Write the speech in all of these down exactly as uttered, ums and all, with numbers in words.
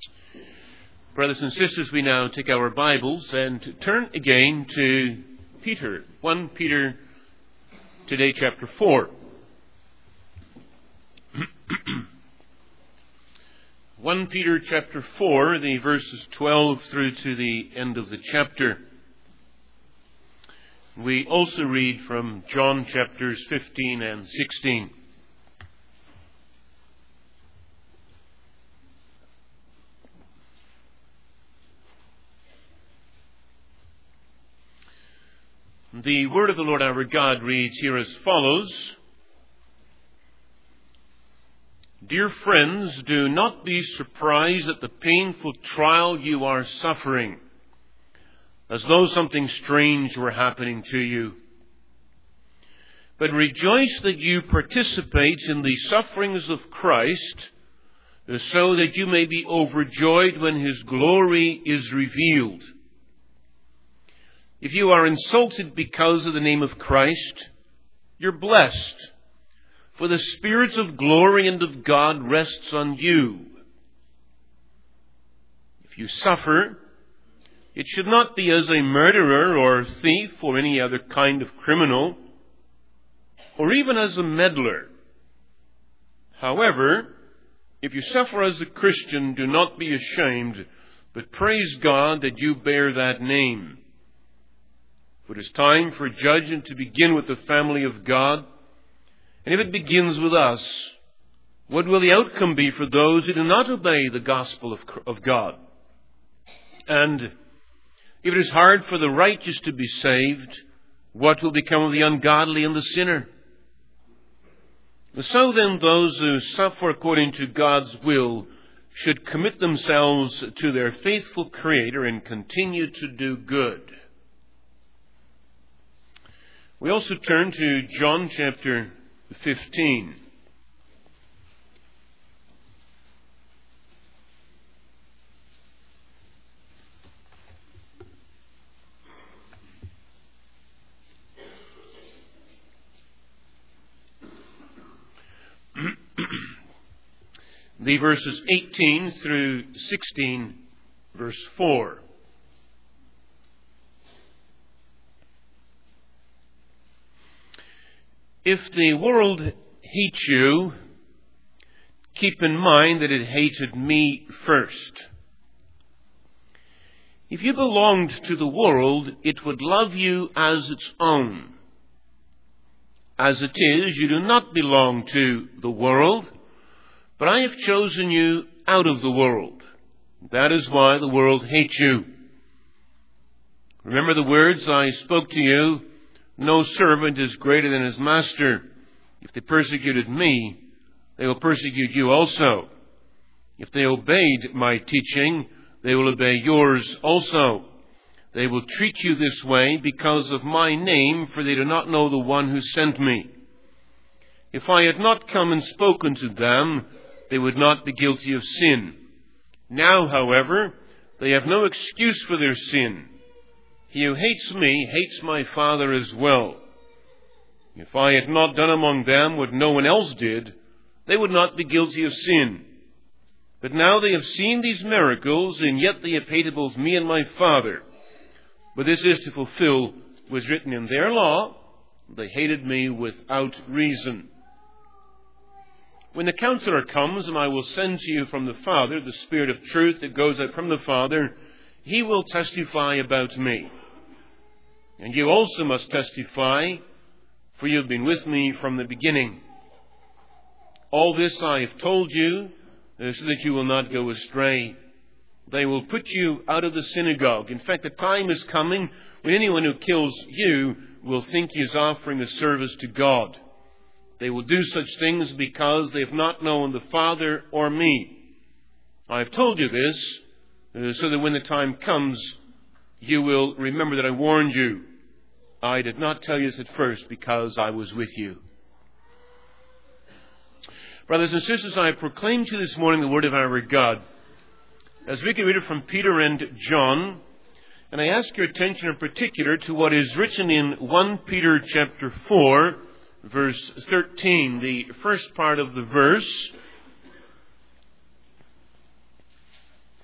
Brothers and sisters, we now take our Bibles and turn again to Peter. First Peter, today chapter four. First Peter chapter four, the verses twelve through to the end of the chapter. We also read from John chapters fifteen and sixteen. The word of the Lord our God reads here as follows. Dear friends, do not be surprised at the painful trial you are suffering, as though something strange were happening to you. But rejoice that you participate in the sufferings of Christ, so that you may be overjoyed when His glory is revealed. If you are insulted because of the name of Christ, you're blessed, for the Spirit of glory and of God rests on you. If you suffer, it should not be as a murderer or thief or any other kind of criminal, or even as a meddler. However, if you suffer as a Christian, do not be ashamed, but praise God that you bear that name. For it is time for judgment to begin with the family of God. And if it begins with us, what will the outcome be for those who do not obey the gospel of, of God? And if it is hard for the righteous to be saved, what will become of the ungodly and the sinner? So then those who suffer according to God's will should commit themselves to their faithful Creator and continue to do good. We also turn to John chapter fifteen. The verses eighteen through sixteen, verse four. If the world hates you, keep in mind that it hated me first. If you belonged to the world, it would love you as its own. As it is, you do not belong to the world, but I have chosen you out of the world. That is why the world hates you. Remember the words I spoke to you. No servant is greater than his master. If they persecuted me, they will persecute you also. If they obeyed my teaching, they will obey yours also. They will treat you this way because of my name, for they do not know the one who sent me. If I had not come and spoken to them, they would not be guilty of sin. Now, however, they have no excuse for their sin. He who hates me hates my Father as well. If I had not done among them what no one else did, they would not be guilty of sin. But now they have seen these miracles, and yet they have hated both me and my Father. But this is to fulfill what was written in their law. They hated me without reason. When the Counselor comes, and I will send to you from the Father the Spirit of truth that goes out from the Father, He will testify about me. And you also must testify, for you have been with me from the beginning. All this I have told you, uh, so that you will not go astray. They will put you out of the synagogue. In fact, the time is coming when anyone who kills you will think he is offering a service to God. They will do such things because they have not known the Father or me. I have told you this, uh, so that when the time comes, you will remember that I warned you. I did not tell you this at first because I was with you. Brothers and sisters, I proclaim to you this morning the word of our God. As we can read it from Peter and John, and I ask your attention in particular to what is written in First Peter chapter four, verse thirteen, the first part of the verse.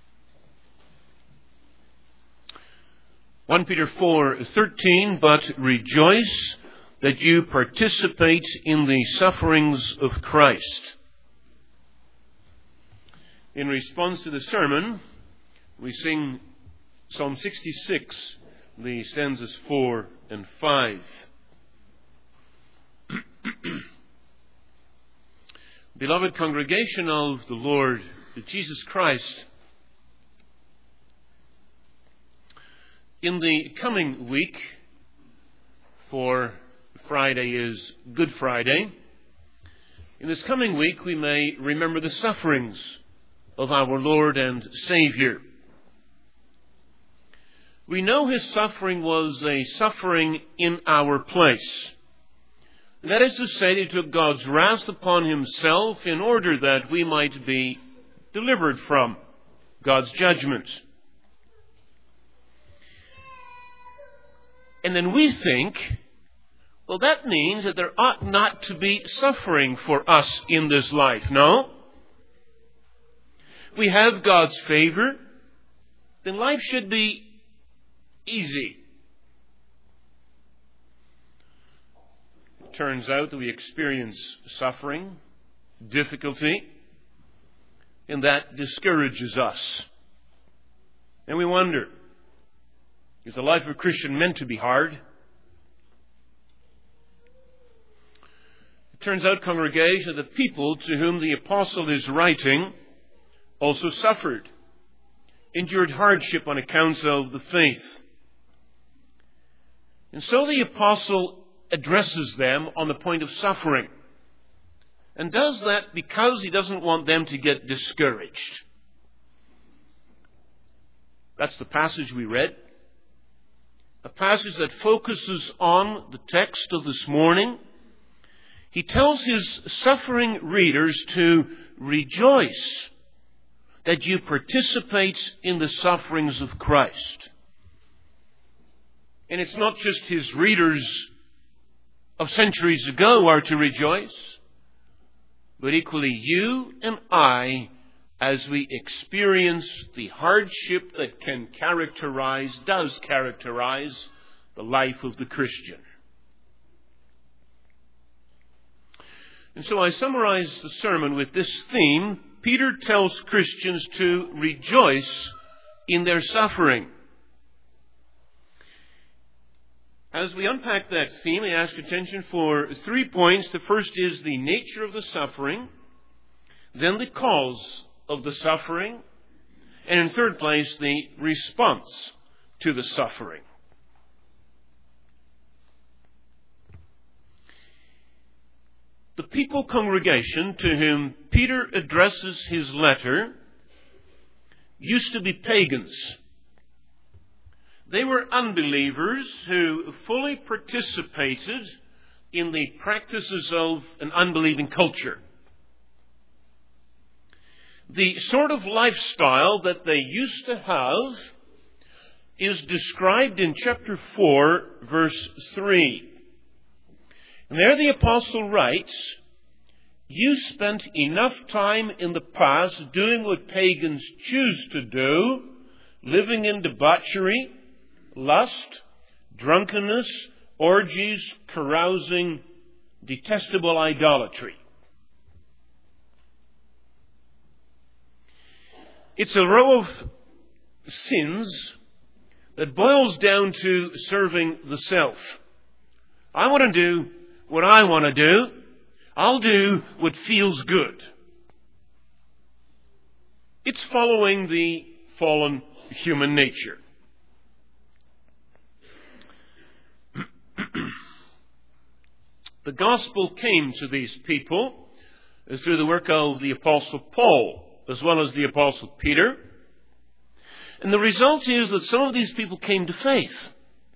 First Peter four thirteen, but rejoice that you participate in the sufferings of Christ. In response to the sermon, we sing Psalm sixty-six, the stanzas four and five. Beloved congregation of the Lord Jesus Christ, in the coming week, for Friday is Good Friday, in this coming week we may remember the sufferings of our Lord and Savior. We know his suffering was a suffering in our place. That is to say, he took God's wrath upon himself in order that we might be delivered from God's judgment. And then we think, well, that means that there ought not to be suffering for us in this life. No. We have God's favor, then life should be easy. It turns out that we experience suffering, difficulty, and that discourages us. And we wonder, is the life of a Christian meant to be hard? It turns out, congregation, that the people to whom the apostle is writing also suffered, endured hardship on account of the faith. And so the apostle addresses them on the point of suffering, and does that because he doesn't want them to get discouraged. That's the passage we read, a passage that focuses on the text of this morning. He tells his suffering readers to rejoice that you participate in the sufferings of Christ. And it's not just his readers of centuries ago are to rejoice, but equally you and I, as we experience the hardship that can characterize, does characterize, the life of the Christian. And so I summarize the sermon with this theme. Peter tells Christians to rejoice in their suffering. As we unpack that theme, I ask attention for three points. The first is the nature of the suffering, then the cause of the suffering, and in third place, the response to the suffering. The people congregation to whom Peter addresses his letter used to be pagans. They were unbelievers who fully participated in the practices of an unbelieving culture. The sort of lifestyle that they used to have is described in chapter four, verse three. And there the apostle writes, you spent enough time in the past doing what pagans choose to do, living in debauchery, lust, drunkenness, orgies, carousing, detestable idolatry. It's a row of sins that boils down to serving the self. I want to do what I want to do. I'll do what feels good. It's following the fallen human nature. The gospel came to these people through the work of the Apostle Paul, as well as the Apostle Peter. And the result is that some of these people came to faith.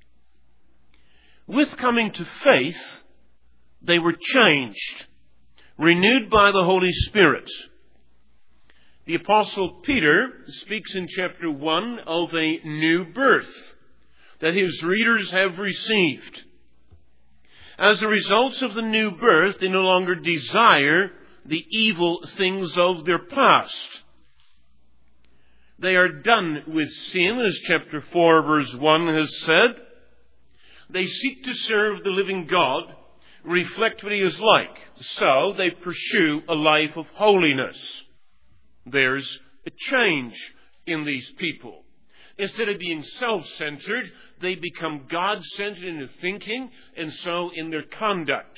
With coming to faith, they were changed, renewed by the Holy Spirit. The Apostle Peter speaks in chapter one of a new birth that his readers have received. As a result of the new birth, they no longer desire the evil things of their past. They are done with sin, as chapter four, verse one has said. They seek to serve the living God, reflect what He is like. So they pursue a life of holiness. There's a change in these people. Instead of being self-centered, they become God-centered in their thinking and so in their conduct.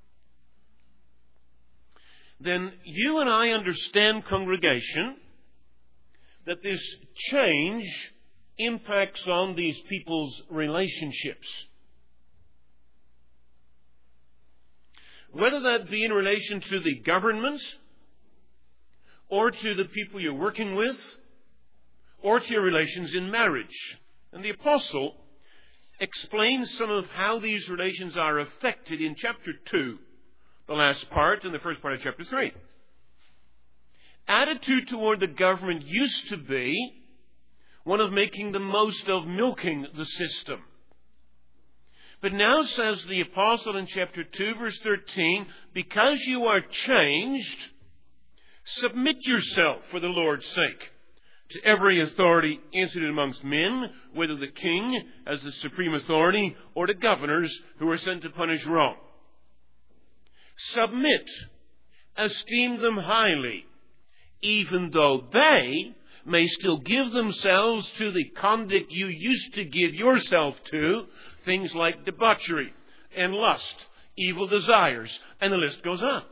Then you and I understand, congregation, that this change impacts on these people's relationships. Whether that be in relation to the government, or to the people you're working with, or to your relations in marriage. And the apostle explains some of how these relations are affected in chapter two, the last part, and the first part of chapter three. Attitude toward the government used to be one of making the most of milking the system. But now, says the apostle in chapter two, verse thirteen, because you are changed, submit yourself for the Lord's sake to every authority instituted amongst men, whether the king as the supreme authority or the governors who are sent to punish wrong. Submit, esteem them highly, even though they may still give themselves to the conduct you used to give yourself to, things like debauchery and lust, evil desires, and the list goes on.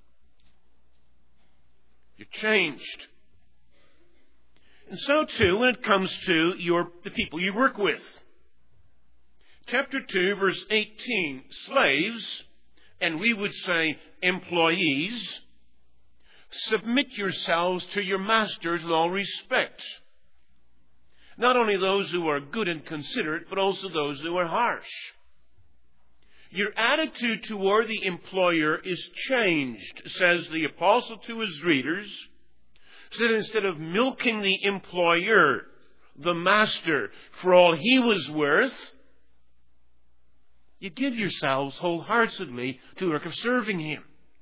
You're changed. And so too when it comes to your the people you work with. Chapter two, verse eighteen, slaves, and we would say employees, submit yourselves to your masters with all respect. Not only those who are good and considerate, but also those who are harsh. Your attitude toward the employer is changed, says the apostle to his readers, so that instead of milking the employer, the master, for all he was worth, you give yourselves wholeheartedly to the work of serving him.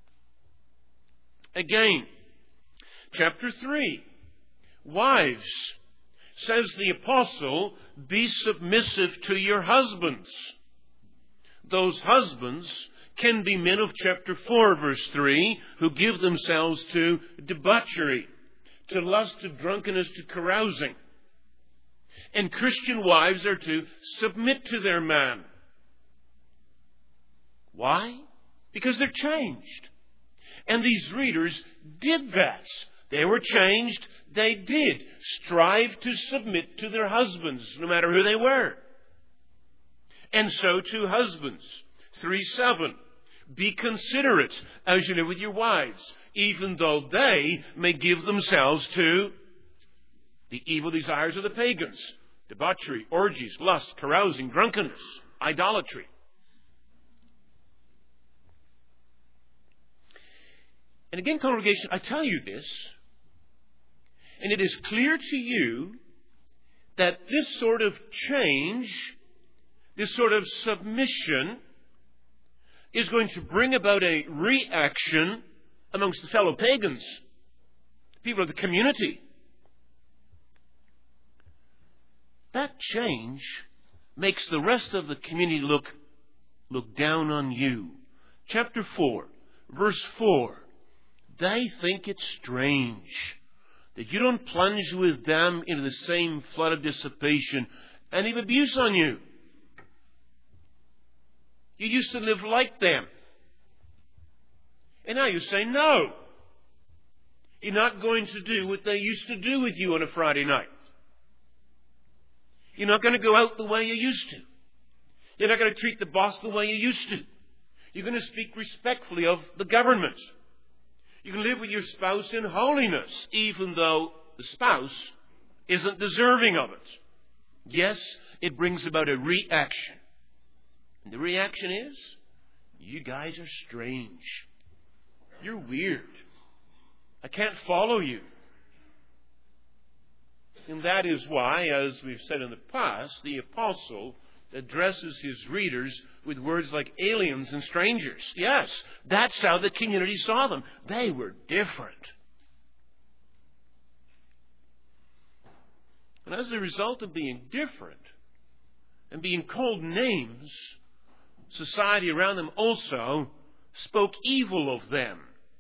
Again, chapter three, wives, says the apostle, be submissive to your husbands. Those husbands can be men of chapter four, verse three, who give themselves to debauchery, to lust, to drunkenness, to carousing. And Christian wives are to submit to their man. Why? Because they're changed. And these readers did that. They were changed. They did strive to submit to their husbands, no matter who they were. And so to husbands. three seven. Be considerate as you live with your wives, even though they may give themselves to the evil desires of the pagans. Debauchery, orgies, lust, carousing, drunkenness, idolatry. And again, congregation, I tell you this, and it is clear to you that this sort of change, this sort of submission, is going to bring about a reaction amongst the fellow pagans, people of the community. That change makes the rest of the community look, look down on you. Chapter four, verse four. They think it's strange that you don't plunge with them into the same flood of dissipation and of abuse on you. You used to live like them. And now you say, no. You're not going to do what they used to do with you on a Friday night. You're not going to go out the way you used to. You're not going to treat the boss the way you used to. You're going to speak respectfully of the government. You can live with your spouse in holiness, even though the spouse isn't deserving of it. Yes, it brings about a reaction. And the reaction is, you guys are strange. You're weird. I can't follow you. And that is why, as we've said in the past, the apostle addresses his readers with words like aliens and strangers. Yes, that's how the community saw them. They were different. And as a result of being different and being called names, society around them also spoke evil of them.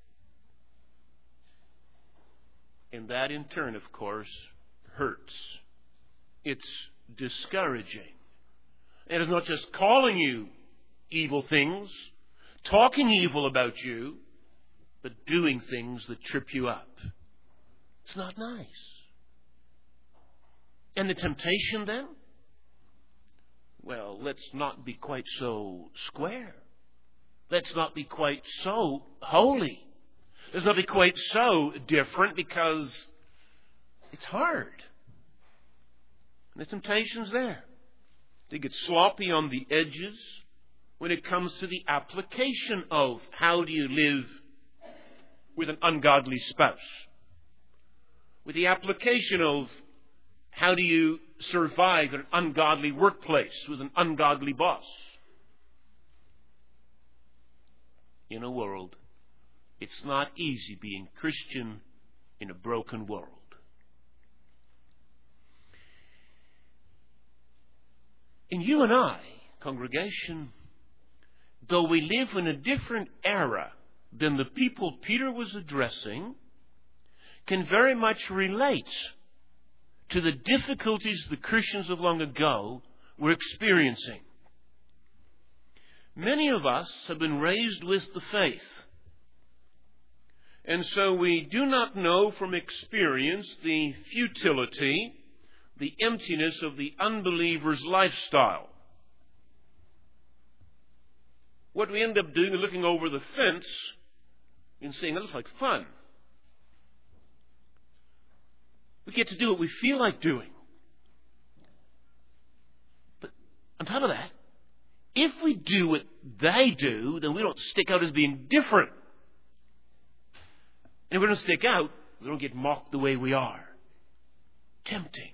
And that in turn, of course, hurts. It's discouraging. And it's not just calling you evil things, talking evil about you, but doing things that trip you up. It's not nice. And the temptation then? Well, let's not be quite so square. Let's not be quite so holy. Let's not be quite so different, because it's hard. And the temptation's there. They get sloppy on the edges when it comes to the application of how do you live with an ungodly spouse, with the application of how do you survive in an ungodly workplace with an ungodly boss. In a world, it's not easy being Christian in a broken world. And you and I, congregation, though we live in a different era than the people Peter was addressing, can very much relate to the difficulties the Christians of long ago were experiencing. Many of us have been raised with the faith, and so we do not know from experience the futility, the emptiness of the unbeliever's lifestyle. What we end up doing is looking over the fence and saying, that looks like fun. We get to do what we feel like doing. But on top of that, if we do what they do, then we don't stick out as being different. And if we don't stick out, we don't get mocked the way we are. Tempting.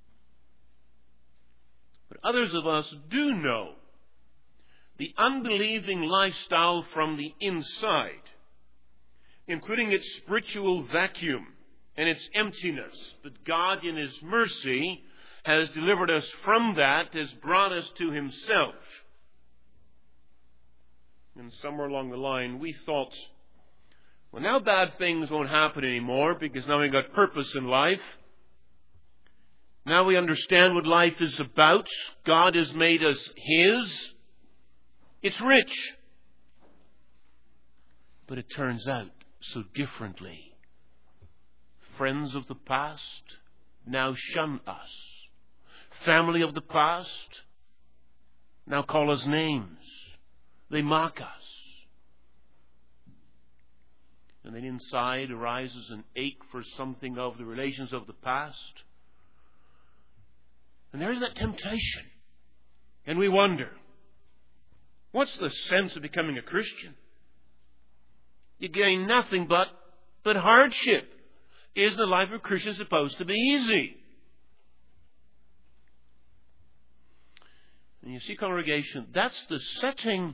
But others of us do know the unbelieving lifestyle from the inside, including its spiritual vacuum and its emptiness. But God, in His mercy, has delivered us from that, has brought us to Himself. And somewhere along the line, we thought, well, now bad things won't happen anymore because now we've got purpose in life. Now we understand what life is about. God has made us His. It's rich. But it turns out so differently. Friends of the past now shun us. Family of the past now call us names. They mock us. And then inside arises an ache for something of the relations of the past. And there is that temptation. And we wonder, what's the sense of becoming a Christian? You gain nothing but, but hardship. Isn't the life of a Christian supposed to be easy? And you see, congregation, that's the setting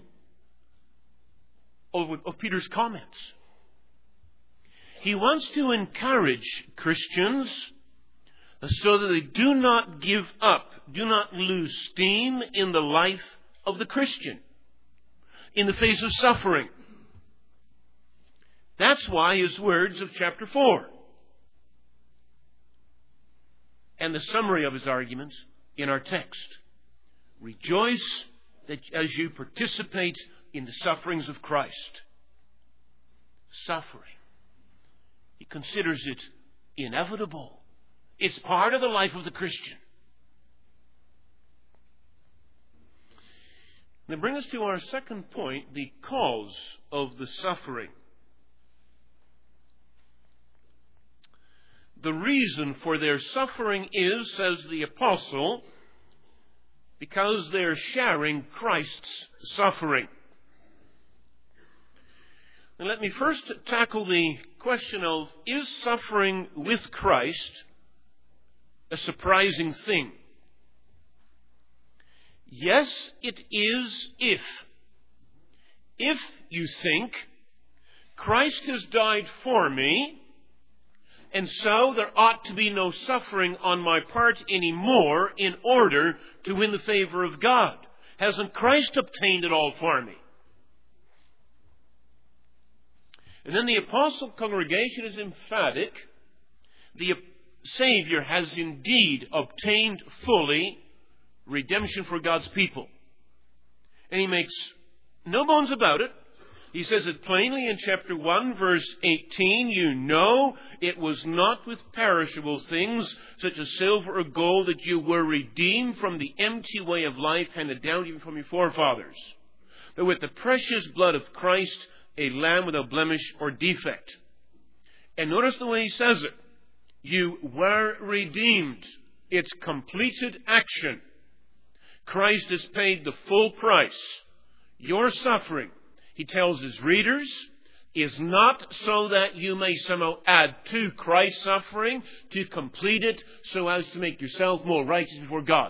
of, of Peter's comments. He wants to encourage Christians so that they do not give up, do not lose steam in the life of the Christian, in the face of suffering. That's why his words of chapter four and the summary of his arguments in our text. Rejoice that as you participate in the sufferings of Christ. Suffering. He considers it inevitable. It's part of the life of the Christian. That brings us to our second point, the cause of the suffering. The reason for their suffering is, says the apostle, because they're sharing Christ's suffering. And let me first tackle the question of, is suffering with Christ a surprising thing? Yes, it is if. If you think, Christ has died for me, And so there ought to be no suffering on my part anymore in order to win the favor of God. Hasn't Christ obtained it all for me? And then the apostle congregation is emphatic. The Savior has indeed obtained fully redemption for God's people. And he makes no bones about it. He says it plainly in chapter one, verse eighteen. You know it was not with perishable things, such as silver or gold, that you were redeemed from the empty way of life handed down to you from your forefathers, but with the precious blood of Christ, a lamb without blemish or defect. And notice the way he says it. You were redeemed. It's completed action. Christ has paid the full price. Your suffering, he tells his readers, is not so that you may somehow add to Christ's suffering to complete it so as to make yourself more righteous before God.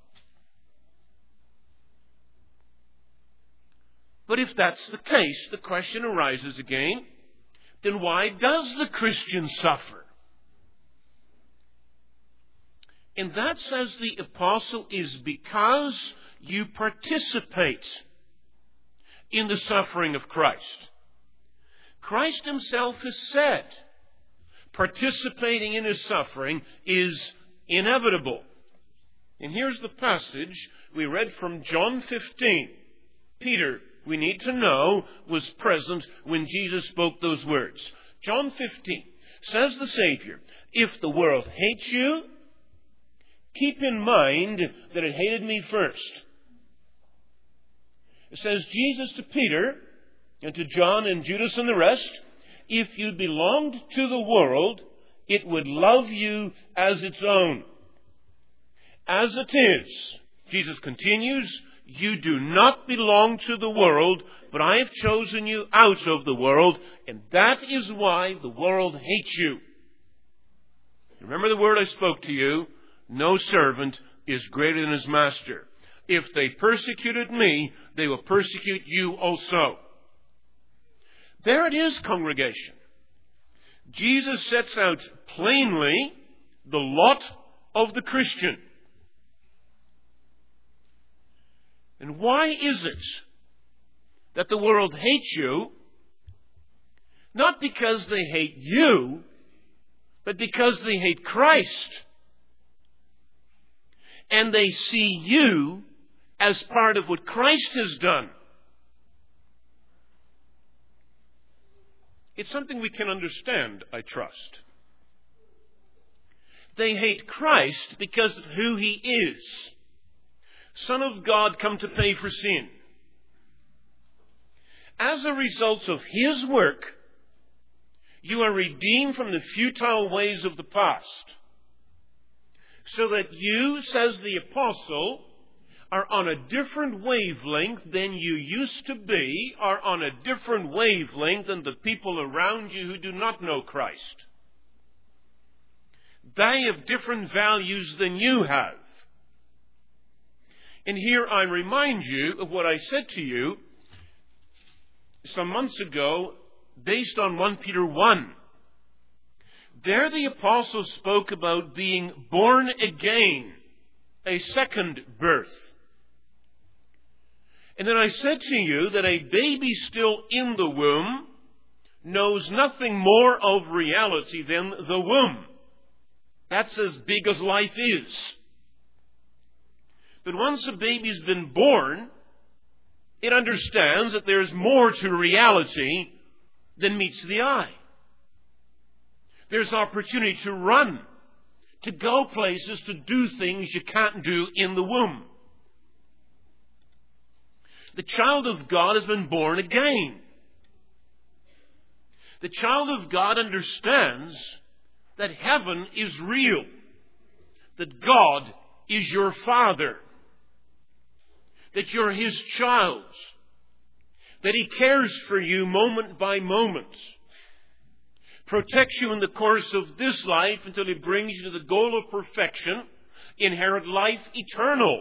But if that's the case, the question arises again, then why does the Christian suffer? And that, says the apostle, is because you participate in the suffering of Christ. Christ himself has said participating in his suffering is inevitable. And here's the passage we read from John fifteen. Peter, we need to know, was present when Jesus spoke those words. John fifteen, says the Savior, if the world hates you, keep in mind that it hated me first. It says Jesus to Peter and to John and Judas and the rest, if you belonged to the world, it would love you as its own. As it is, Jesus continues, you do not belong to the world, but I have chosen you out of the world, and that is why the world hates you. Remember the word I spoke to you, no servant is greater than his master. If they persecuted me, they will persecute you also. There it is, congregation. Jesus sets out plainly the lot of the Christian. And why is it that the world hates you? Not because they hate you, but because they hate Christ. And they see you as part of what Christ has done. It's something we can understand, I trust. They hate Christ because of who he is. Son of God come to pay for sin. As a result of his work, you are redeemed from the futile ways of the past. So that you, says the apostle, are on a different wavelength than you used to be, are on a different wavelength than the people around you who do not know Christ. They have different values than you have. And here I remind you of what I said to you some months ago based on First Peter one. There the apostle spoke about being born again, a second birth. And then I said to you that a baby still in the womb knows nothing more of reality than the womb. That's as big as life is. But once a baby's been born, it understands that there's more to reality than meets the eye. There's opportunity to run, to go places, to do things you can't do in the womb. The child of God has been born again. The child of God understands that heaven is real, that God is your Father, that you're his child, that he cares for you moment by moment, protects you in the course of this life until he brings you to the goal of perfection, inherit life eternal,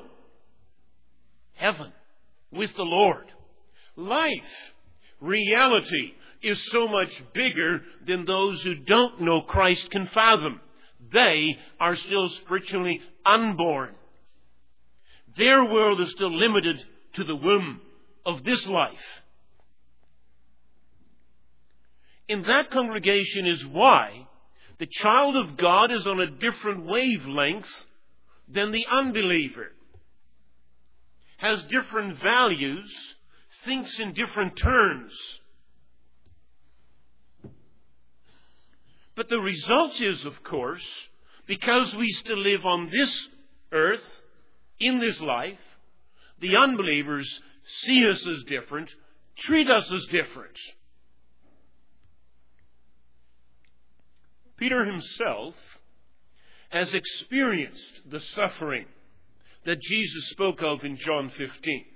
heaven with the Lord. Life, reality, is so much bigger than those who don't know Christ can fathom. They are still spiritually unborn. Their world is still limited to the womb of this life. In that congregation is why the child of God is on a different wavelength than the unbeliever, has different values, thinks in different terms. But the result is, of course, because we still live on this earth, in this life, the unbelievers see us as different, treat us as different. Peter himself has experienced the suffering that Jesus spoke of in John fifteen.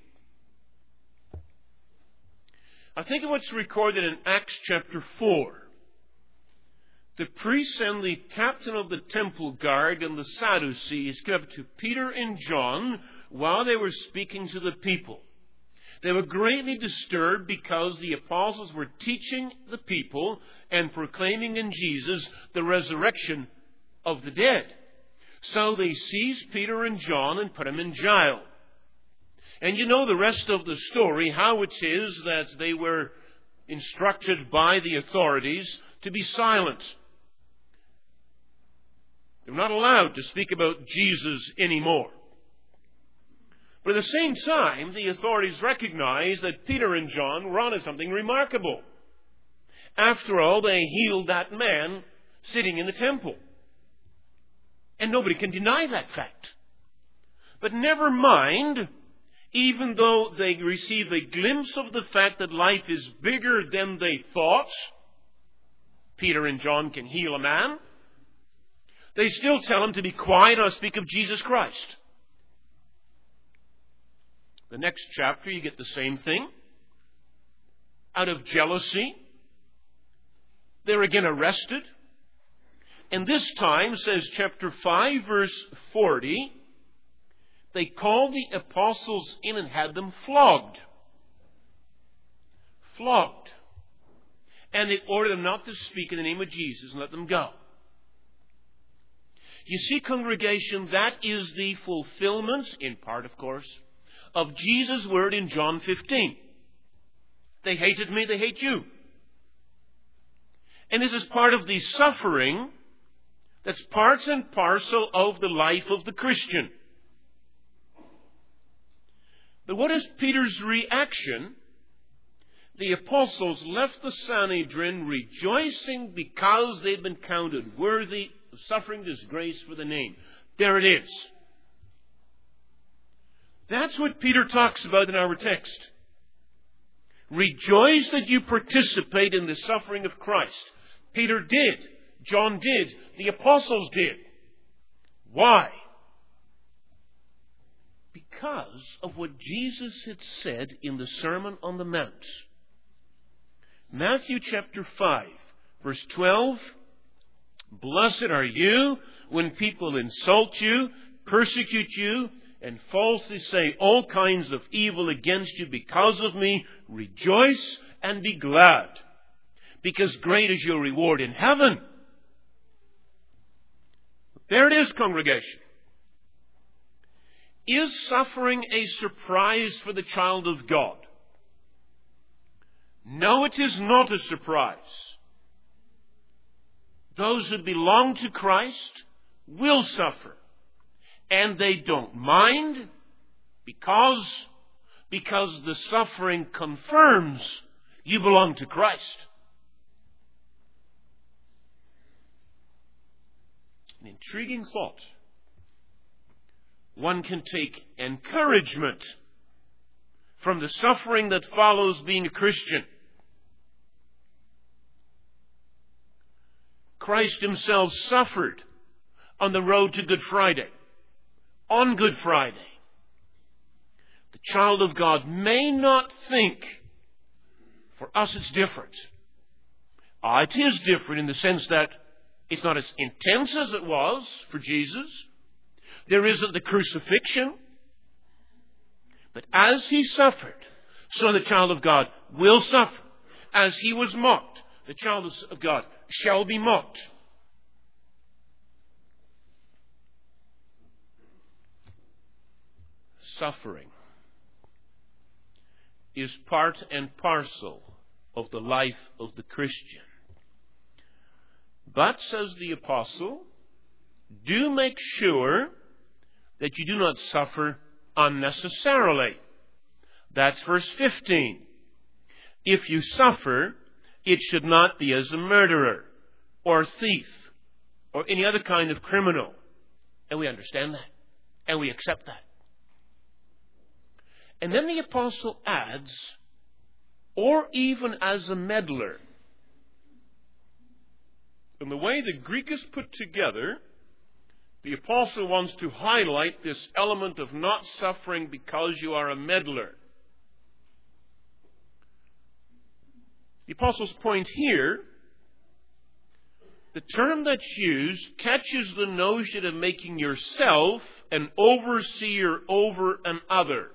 I think of what's recorded in Acts chapter four. The priests and the captain of the temple guard and the Sadducees came up to Peter and John while they were speaking to the people. They were greatly disturbed because the apostles were teaching the people and proclaiming in Jesus the resurrection of the dead. So they seized Peter and John and put them in jail. And you know the rest of the story, how it is that they were instructed by the authorities to be silent. They're not allowed to speak about Jesus anymore. But at the same time, the authorities recognized that Peter and John were onto something remarkable. After all, they healed that man sitting in the temple. And nobody can deny that fact. But never mind, even though they receive a glimpse of the fact that life is bigger than they thought, Peter and John can heal a man, they still tell him to be quiet or speak of Jesus Christ. The next chapter, you get the same thing. Out of jealousy, they're again arrested. And this time, says chapter five, verse forty, they called the apostles in and had them flogged. Flogged. And they ordered them not to speak in the name of Jesus and let them go. You see, congregation, that is the fulfillment, in part of course, of Jesus' word in John fifteen. They hated me, they hate you. And this is part of the suffering that's parts and parcel of the life of the Christian. But what is Peter's reaction? The apostles left the Sanhedrin rejoicing because they'd been counted worthy of suffering disgrace for the name. There it is. That's what Peter talks about in our text. Rejoice that you participate in the suffering of Christ. Peter did. John did. The apostles did. Why? Because of what Jesus had said in the Sermon on the Mount. Matthew chapter five, verse twelve. Blessed are you when people insult you, persecute you, and falsely say all kinds of evil against you because of me. Rejoice and be glad, because great is your reward in heaven. There it is, congregation. Is suffering a surprise for the child of God? No, it is not a surprise. Those who belong to Christ will suffer. And they don't mind because, because the suffering confirms you belong to Christ. An intriguing thought. One can take encouragement from the suffering that follows being a Christian. Christ himself suffered on the road to Good Friday. On Good Friday. The child of God may not think, for us it's different. Ah, it is different in the sense that it's not as intense as it was for Jesus. There isn't the crucifixion. But as he suffered, so the child of God will suffer. as he was mocked. The child of God shall be mocked. Suffering is part and parcel of the life of the Christian. But, says the apostle, do make sure that you do not suffer unnecessarily. That's verse fifteen. If you suffer, it should not be as a murderer or thief or any other kind of criminal. And we understand that. And we accept that. And then the apostle adds, or even as a meddler. In the way the Greek is put together, the apostle wants to highlight this element of not suffering because you are a meddler. The apostle's point here, the term that's used catches the notion of making yourself an overseer over another.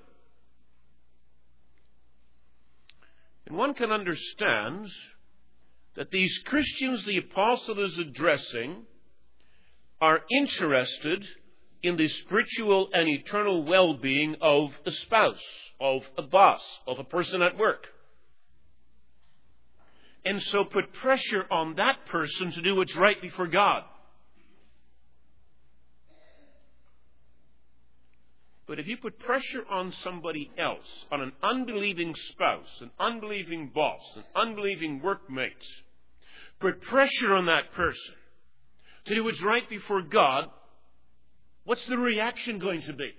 And one can understand that these Christians the apostle is addressing are interested in the spiritual and eternal well-being of a spouse, of a boss, of a person at work. And so put pressure on that person to do what's right before God. But if you put pressure on somebody else, on an unbelieving spouse, an unbelieving boss, an unbelieving workmate, put pressure on that person to do what's right before God, what's the reaction going to be?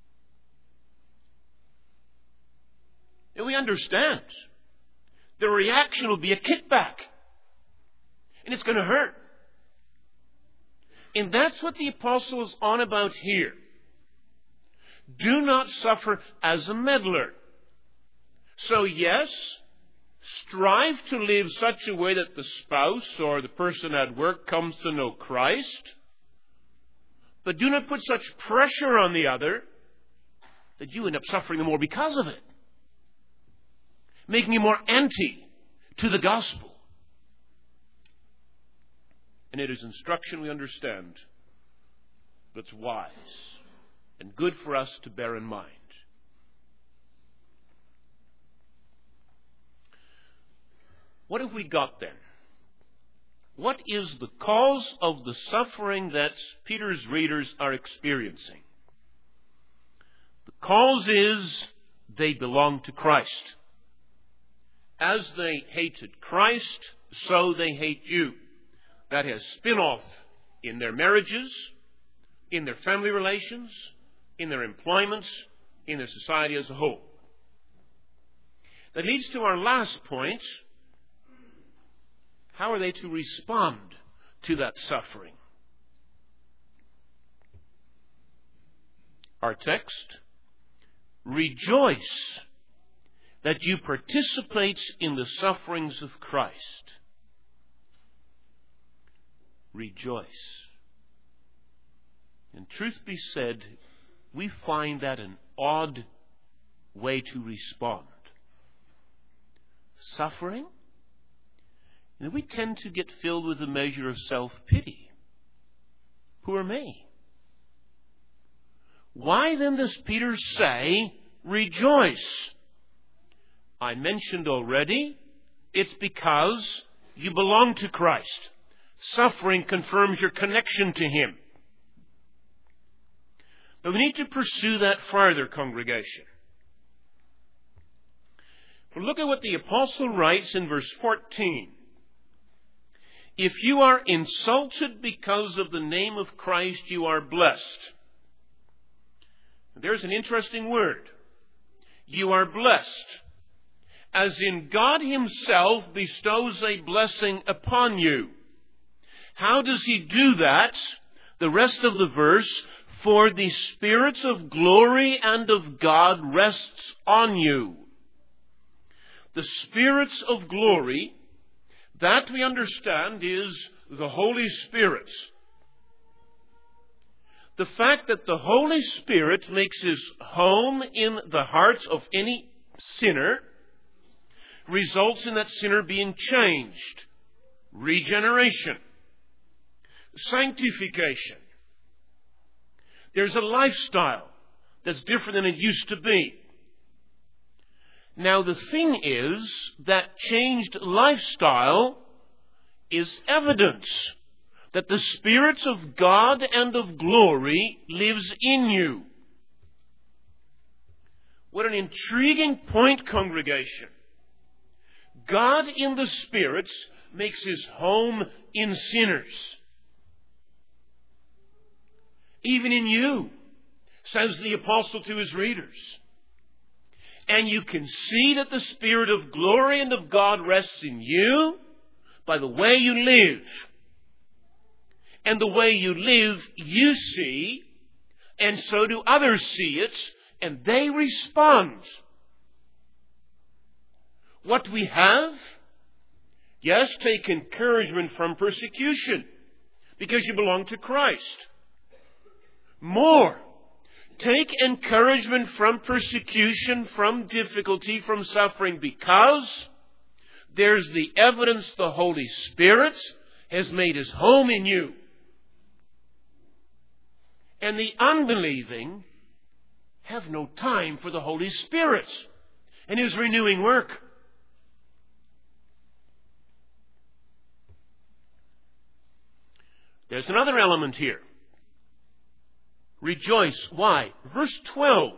And we understand. The reaction will be a kickback. And it's going to hurt. And that's what the apostle is on about here. Do not suffer as a meddler. So yes, strive to live such a way that the spouse or the person at work comes to know Christ. But do not put such pressure on the other that you end up suffering the more because of it. Making you more anti to the gospel. And it is instruction, we understand, that's wise and good for us to bear in mind. What have we got then? What is the cause of the suffering that Peter's readers are experiencing? The cause is they belong to Christ. As they hated Christ, so they hate you. That has spin-off in their marriages, in their family relations, in their employments, in their society as a whole. That leads to our last point. How are they to respond to that suffering? Our text, rejoice that you participate in the sufferings of Christ. Rejoice. And truth be said, we find that an odd way to respond. Suffering? And we tend to get filled with a measure of self-pity. Poor me. Why then does Peter say, rejoice? I mentioned already, it's because you belong to Christ. Suffering confirms your connection to Him. But we need to pursue that farther, congregation. Well, look at what the apostle writes in verse fourteen. If you are insulted because of the name of Christ, you are blessed. There's an interesting word. You are blessed. As in God Himself bestows a blessing upon you. How does He do that? The rest of the verse, for the spirits of glory and of God rests on you. The spirits of glory, that we understand is the Holy Spirit. The fact that the Holy Spirit makes His home in the hearts of any sinner results in that sinner being changed. Regeneration. Sanctification. There's a lifestyle that's different than it used to be. Now the thing is that changed lifestyle is evidence that the Spirit of God and of glory lives in you. What an intriguing point, congregation. God in the Spirit makes his home in sinners. Even in you, says the apostle to his readers. And you can see that the Spirit of glory and of God rests in you by the way you live. And the way you live, you see, and so do others see it, and they respond. What we have, yes, take encouragement from persecution, because you belong to Christ. More, take encouragement from persecution, from difficulty, from suffering, because there's the evidence the Holy Spirit has made his home in you. And the unbelieving have no time for the Holy Spirit and his renewing work. There's another element here. Rejoice. Why? Verse twelve.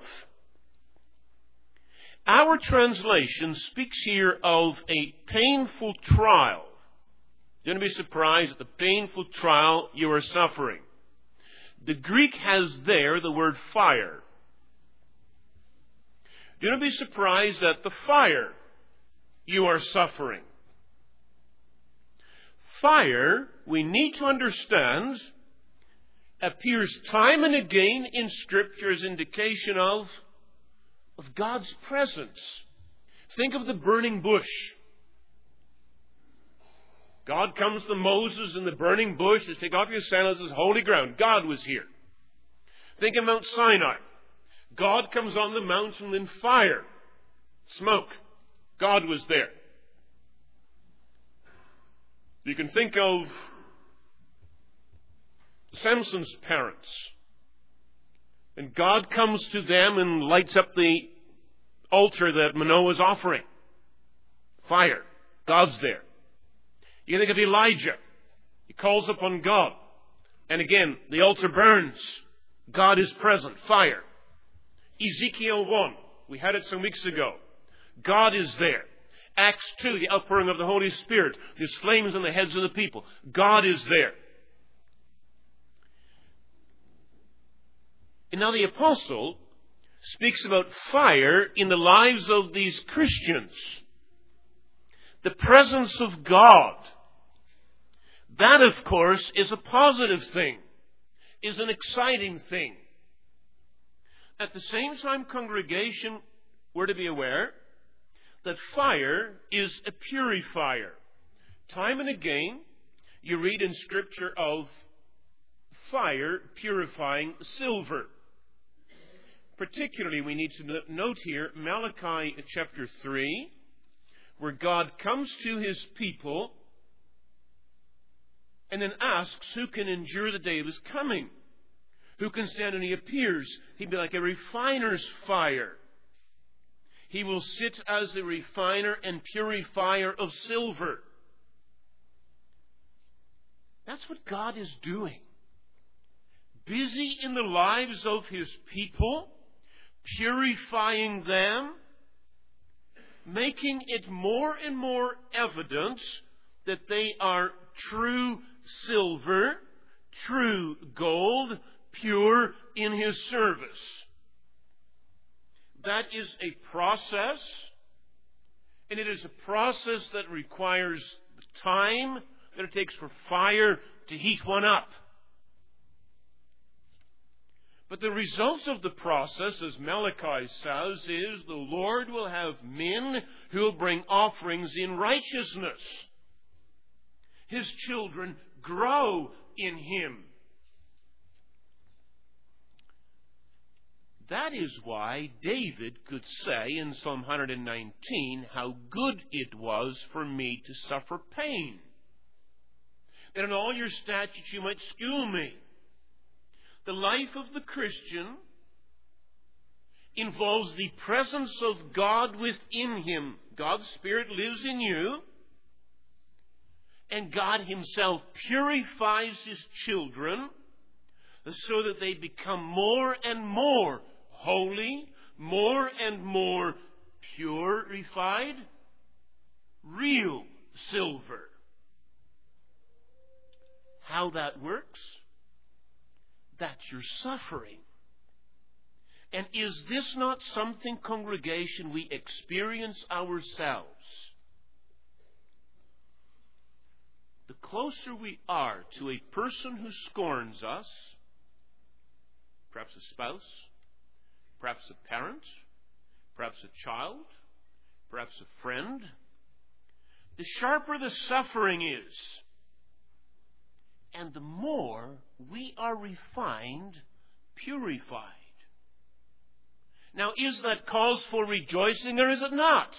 Our translation speaks here of a painful trial. Don't be surprised at the painful trial you are suffering. The Greek has there the word fire. Do not be surprised at the fire you are suffering. Fire, we need to understand, appears time and again in Scripture as indication of, of God's presence. Think of the burning bush. God comes to Moses in the burning bush to take off your sandals, this holy ground. God was here. Think of Mount Sinai. God comes on the mountain in fire, smoke. God was there. You can think of Samson's parents. And God comes to them and lights up the altar that Manoah was offering. Fire. God's there. You think of Elijah. He calls upon God. And again, the altar burns. God is present. Fire. Ezekiel one. We had it some weeks ago. God is there. Acts two, the outpouring of the Holy Spirit. There's flames on the heads of the people. God is there. And now the apostle speaks about fire in the lives of these Christians. The presence of God. That, of course, is a positive thing, is an exciting thing. At the same time, congregation, we're to be aware that fire is a purifier. Time and again, you read in Scripture of fire purifying silver. Particularly, we need to note here Malachi chapter three, where God comes to his people and then asks who can endure the day of his coming. Who can stand? And he appears. He'd be like a refiner's fire. He will sit as a refiner and purifier of silver. That's what God is doing. Busy in the lives of his people, purifying them, making it more and more evident that they are true silver, true gold, pure in his service. That is a process, and it is a process that requires time that it takes for fire to heat one up. But the result of the process, as Malachi says, is the Lord will have men who will bring offerings in righteousness. His children grow in him. That is why David could say in Psalm one nineteen how good it was for me to suffer pain, that in all your statutes you might school me. The life of the Christian involves the presence of God within him. God's Spirit lives in you, and God Himself purifies His children so that they become more and more holy, more and more purified, real silver. How that works? That's your suffering. And is this not something, congregation, we experience ourselves? The closer we are to a person who scorns us, perhaps a spouse, perhaps a parent, perhaps a child, perhaps a friend, the sharper the suffering is, and the more we are refined, purified. Now, is that cause for rejoicing or is it not?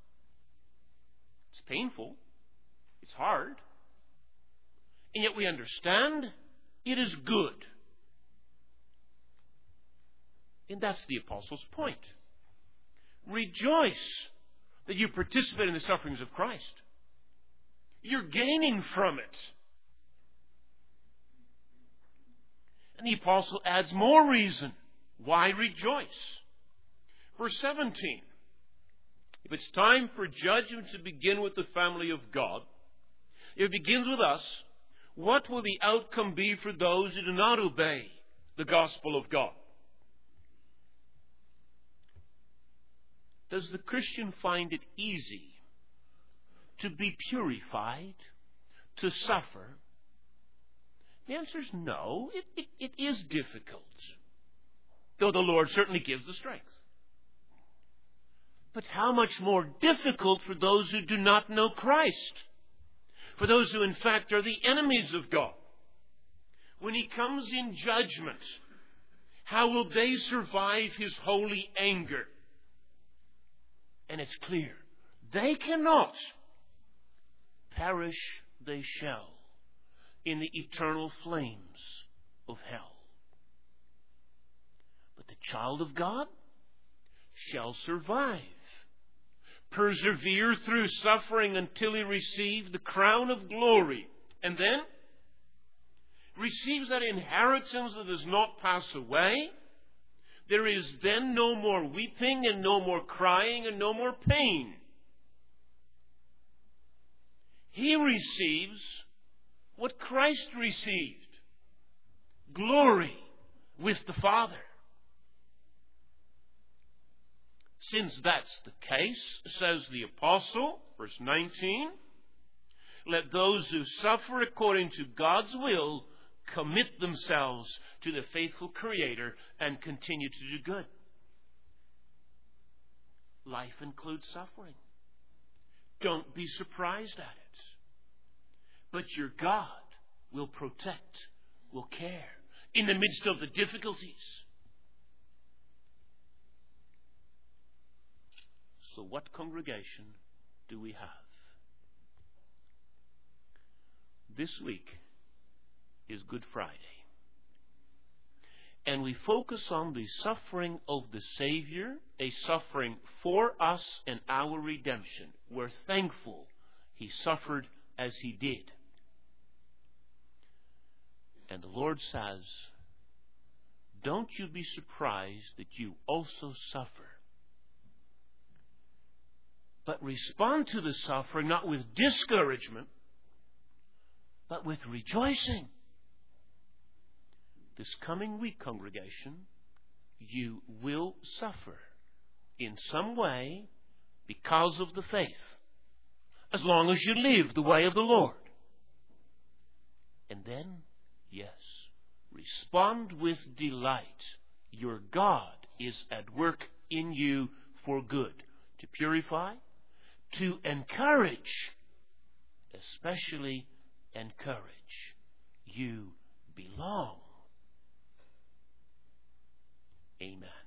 It's painful. It's hard. And yet we understand it is good. And that's the Apostle's point. Rejoice that you participate in the sufferings of Christ. You're gaining from it. And the Apostle adds more reason. Why rejoice? Verse seventeen. If it's time for judgment to begin with the family of God, if it begins with us, what will the outcome be for those who do not obey the gospel of God? Does the Christian find it easy to be purified, to suffer? The answer is no. It, it, it is difficult, though the Lord certainly gives the strength. But how much more difficult for those who do not know Christ, for those who in fact are the enemies of God. When He comes in judgment, how will they survive His holy anger? And it's clear, they cannot. Perish they shall in the eternal flames of hell. But the child of God shall survive, persevere through suffering until he receives the crown of glory, and then receives that inheritance that does not pass away. There is then no more weeping and no more crying and no more pain. He receives what Christ received: glory with the Father. Since that's the case, says the Apostle, verse nineteen, let those who suffer according to God's will commit themselves to the faithful Creator and continue to do good. Life includes suffering. Don't be surprised at it. But your God will protect, will care in the midst of the difficulties. So what congregation do we have? This week is Good Friday. And we focus on the suffering of the Savior, a suffering for us and our redemption. We're thankful He suffered as He did. And the Lord says, don't you be surprised that you also suffer. But respond to the suffering not with discouragement, but with rejoicing. This coming week, congregation, you will suffer in some way because of the faith, as long as you live the way of the Lord. And then, yes, respond with delight. Your God is at work in you for good, to purify, to encourage, especially encourage. You belong. Amen.